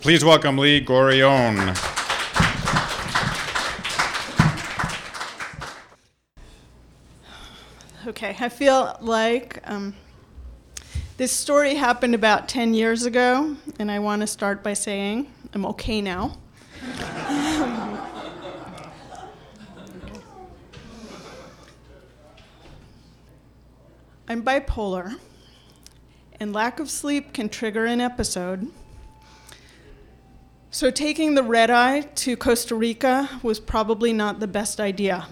Please welcome Lee Gorione. Okay, I feel like this story happened about 10 years ago, and I want to start by saying I'm okay now. I'm bipolar, and lack of sleep can trigger an episode. So taking the red eye to Costa Rica was probably not the best idea.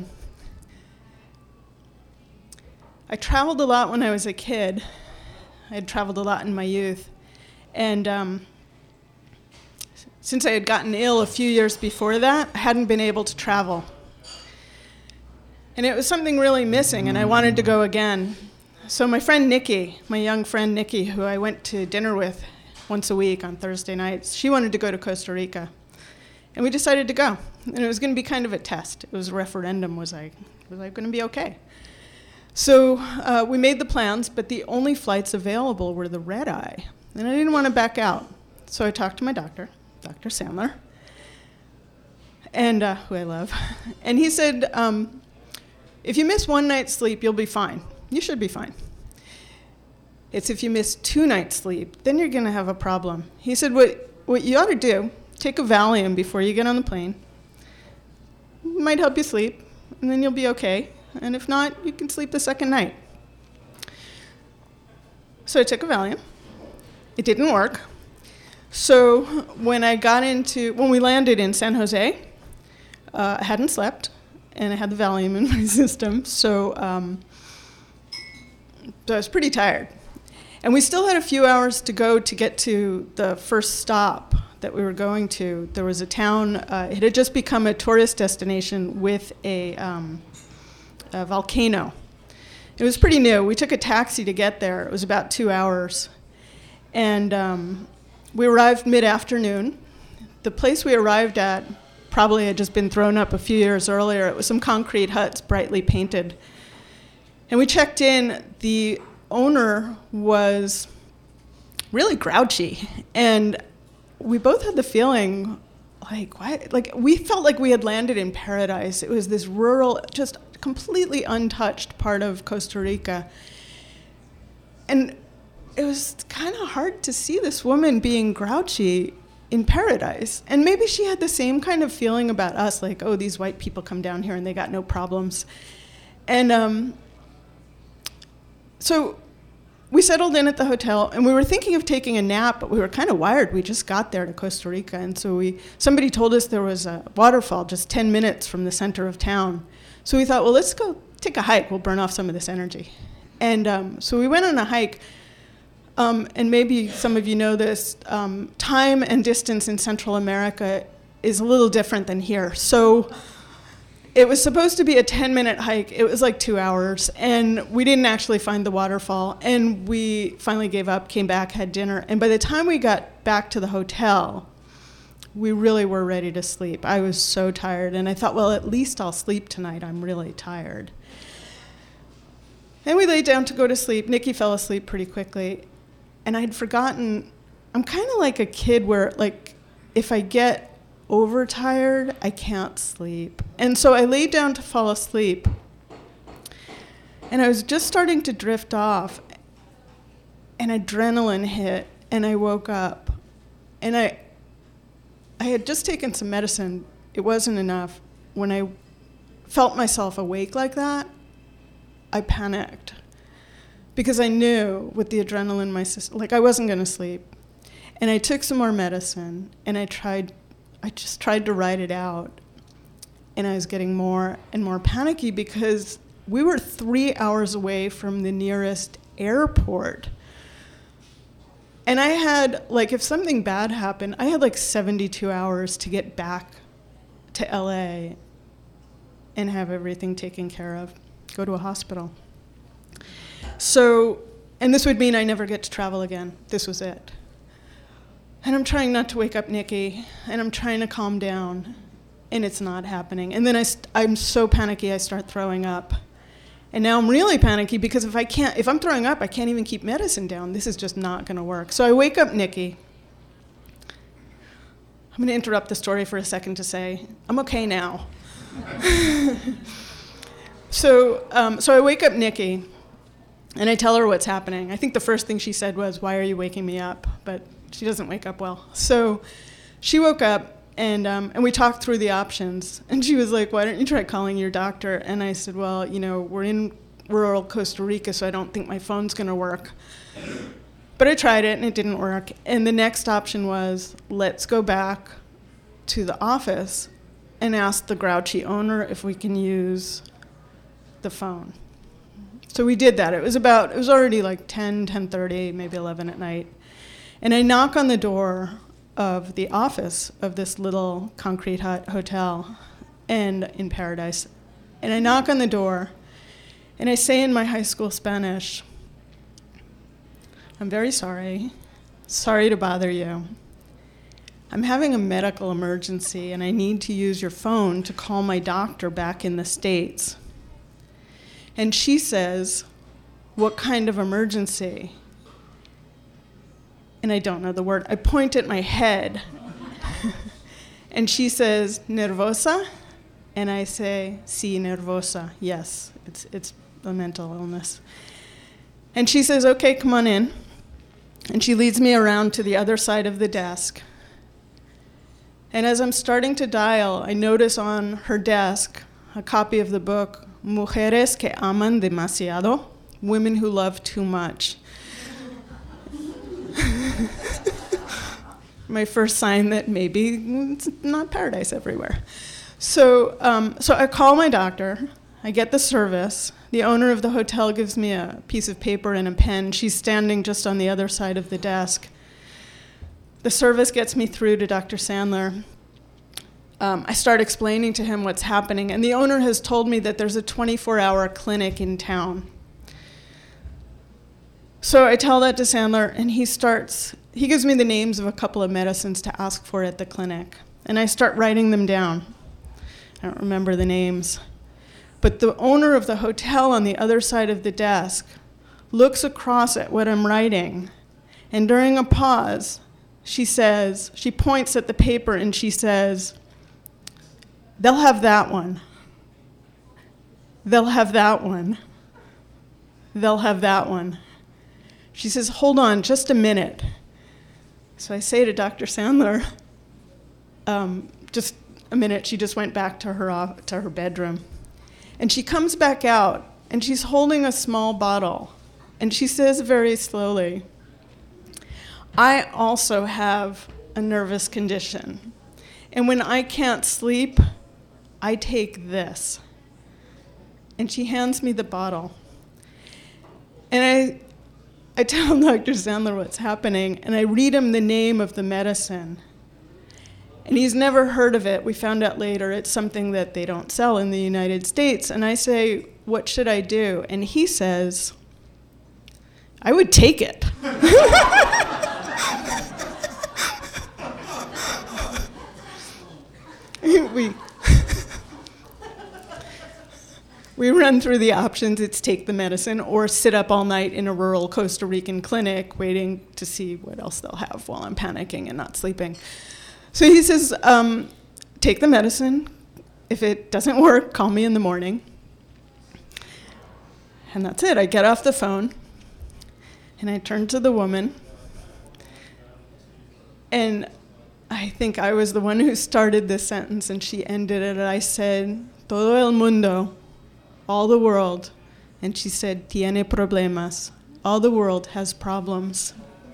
I traveled a lot when I was a kid. I had traveled a lot in my youth. And since I had gotten ill a few years before that, I hadn't been able to travel. And it was something really missing, and I wanted to go again. So my friend Nikki, my young friend Nikki, who I went to dinner with once a week on Thursday nights, she wanted to go to Costa Rica. And we decided to go. And it was going to be kind of a test. It was a referendum. Was I going to be okay? So we made the plans, but the only flights available were the red eye. And I didn't want to back out. So I talked to my doctor, Dr. Sandler, and who I love. And he said, if you miss one night's sleep, you'll be fine. You should be fine. It's if you miss 2 nights' sleep, then you're going to have a problem. He said, what you ought to do, take a Valium before you get on the plane. It might help you sleep, and then you'll be okay. And if not, you can sleep the second night. So I took a Valium. It didn't work. So when we landed in San Jose, I hadn't slept, and I had the Valium in my system. So I was pretty tired. And we still had a few hours to go to get to the first stop that we were going to. There was a town, it had just become a tourist destination with a volcano. It was pretty new. We took a taxi to get there. It was about 2 hours. And we arrived mid-afternoon. The place we arrived at probably had just been thrown up a few years earlier. It was some concrete huts, brightly painted. And we checked in. The owner was really grouchy. And we both had the feeling, we felt like we had landed in paradise. It was this rural, just completely untouched part of Costa Rica. And it was kind of hard to see this woman being grouchy in paradise. And maybe she had the same kind of feeling about us, like, oh, these white people come down here and they got no problems. And so we settled in at the hotel, and we were thinking of taking a nap, but we were kind of wired. We just got there to Costa Rica, and so somebody told us there was a waterfall just 10 minutes from the center of town. So we thought, well, let's go take a hike. We'll burn off some of this energy. And so we went on a hike, and maybe some of you know this, time and distance in Central America is a little different than here. So it was supposed to be a 10-minute hike. It was like 2 hours, and we didn't actually find the waterfall. And we finally gave up, came back, had dinner. And by the time we got back to the hotel, we really were ready to sleep. I was so tired, and I thought, well, at least I'll sleep tonight. I'm really tired. And we laid down to go to sleep. Nikki fell asleep pretty quickly, and I'd forgotten, I'm kind of like a kid where, like, if I get overtired, I can't sleep. And so I laid down to fall asleep, and I was just starting to drift off, and adrenaline hit, and I woke up. And I had just taken some medicine. It wasn't enough. When I felt myself awake like that, I panicked, because I knew with the adrenaline in my system, like, I wasn't going to sleep. And I took some more medicine, and I just tried to ride it out, and I was getting more and more panicky because we were 3 hours away from the nearest airport. And I had, like, if something bad happened, I had like 72 hours to get back to LA and have everything taken care of, go to a hospital. So, and this would mean I never get to travel again. This was it. And I'm trying not to wake up Nikki, and I'm trying to calm down, and it's not happening. And then I'm so panicky, I start throwing up. And now I'm really panicky because if I'm throwing up, I can't even keep medicine down. This is just not going to work. So I wake up Nikki, I'm going to interrupt the story for a second to say, I'm okay now. So I wake up Nikki, and I tell her what's happening. I think the first thing she said was, "Why are you waking me up?" But she doesn't wake up well. So she woke up, and we talked through the options. And she was like, "Why don't you try calling your doctor?" And I said, "Well, we're in rural Costa Rica, so I don't think my phone's going to work." But I tried it, and it didn't work. And the next option was, let's go back to the office and ask the grouchy owner if we can use the phone. So we did that. It was already like 10:30, maybe 11 at night. And I knock on the door of the office of this little concrete hut hotel in Paradise. And I knock on the door, and I say in my high school Spanish, "I'm very sorry. Sorry to bother you. I'm having a medical emergency, and I need to use your phone to call my doctor back in the States." And she says, "What kind of emergency?" And I don't know the word. I point at my head. And she says, "Nervosa?" And I say, "Sí, nervosa." Yes, it's a mental illness. And she says, "Okay, come on in." And she leads me around to the other side of the desk. And as I'm starting to dial, I notice on her desk a copy of the book, Mujeres que aman demasiado, Women Who Love Too Much. My first sign that maybe it's not paradise everywhere. So I call my doctor. I get the service. The owner of the hotel gives me a piece of paper and a pen. She's standing just on the other side of the desk. The service gets me through to Dr. Sandler. I start explaining to him what's happening, and the owner has told me that there's a 24-hour clinic in town. So I tell that to Sandler, and he gives me the names of a couple of medicines to ask for at the clinic, and I start writing them down. I don't remember the names. But the owner of the hotel on the other side of the desk looks across at what I'm writing, and during a pause, she points at the paper and she says, "They'll have that one. They'll have that one. They'll have that one." She says, "Hold on just a minute." So I say to Dr. Sandler, just a minute. She just went back to her bedroom. And she comes back out, and she's holding a small bottle. And she says very slowly, "I also have a nervous condition. And when I can't sleep, I take this." And she hands me the bottle. And I tell Dr. Sandler what's happening, and I read him the name of the medicine. And he's never heard of it. We found out later it's something that they don't sell in the United States. And I say, "What should I do?" And he says, "I would take it." We run through the options. It's take the medicine or sit up all night in a rural Costa Rican clinic waiting to see what else they'll have while I'm panicking and not sleeping. So he says, "Take the medicine. If it doesn't work, call me in the morning." And that's it. I get off the phone, and I turn to the woman, and I think I was the one who started this sentence, and she ended it. I said, "Todo el mundo," all the world. And she said, "Tiene problemas." All the world has problems.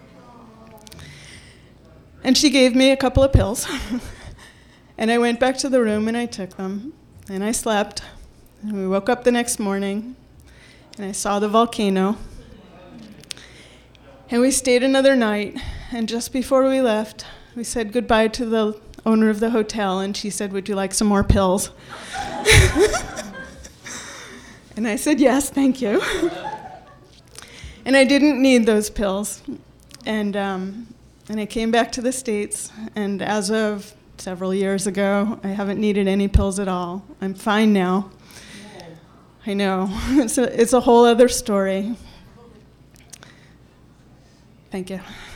And she gave me a couple of pills. And I went back to the room and I took them. And I slept. And we woke up the next morning. And I saw the volcano. And we stayed another night. And just before we left, we said goodbye to the owner of the hotel. And she said, "Would you like some more pills?" And I said, "Yes, thank you." And I didn't need those pills. And I came back to the States, and as of several years ago, I haven't needed any pills at all. I'm fine now. I know. It's a whole other story. Thank you.